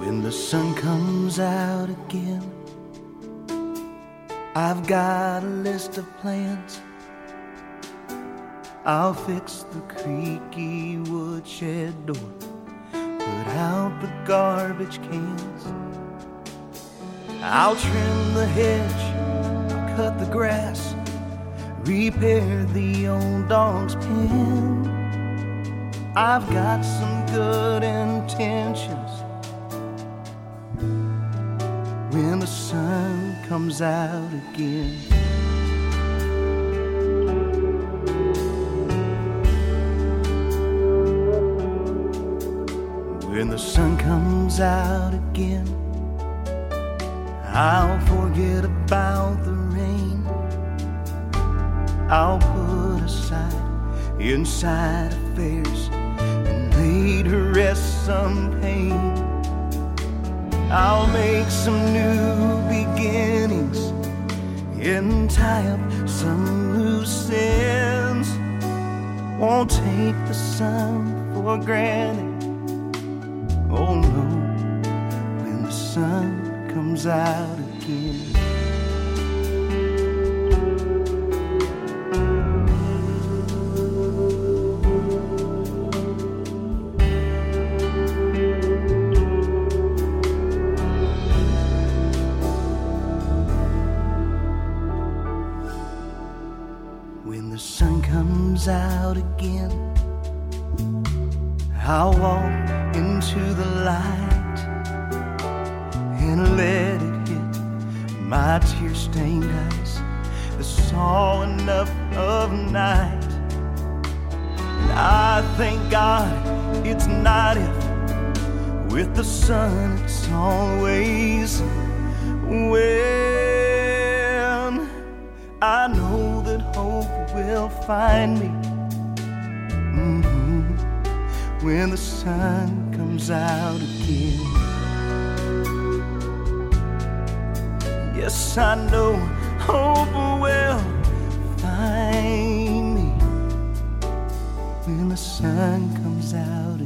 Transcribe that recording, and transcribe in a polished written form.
When the sun comes out again, I've got a list of plans. I'll fix the creaky woodshed door, put out the garbage cans. I'll trim the hedge, I'll cut the grass, repair the old dog's pen. I've got some good intentions. When the sun comes out again, when the sun comes out again, I'll forget about the rain. I'll put aside inside affairs and lay to rest some pain. I'll make some new beginnings and tie up some loose ends. Won't take the sun for granted. Oh no, when the sun comes out again. When the sun comes out again, I'll walk into the light and let it hit my tear-stained eyes that saw enough of night. And I thank God it's not if with the sun it's always when. I know that hope will find me when the sun comes out again. Yes, I know hope will find me when the sun comes out again.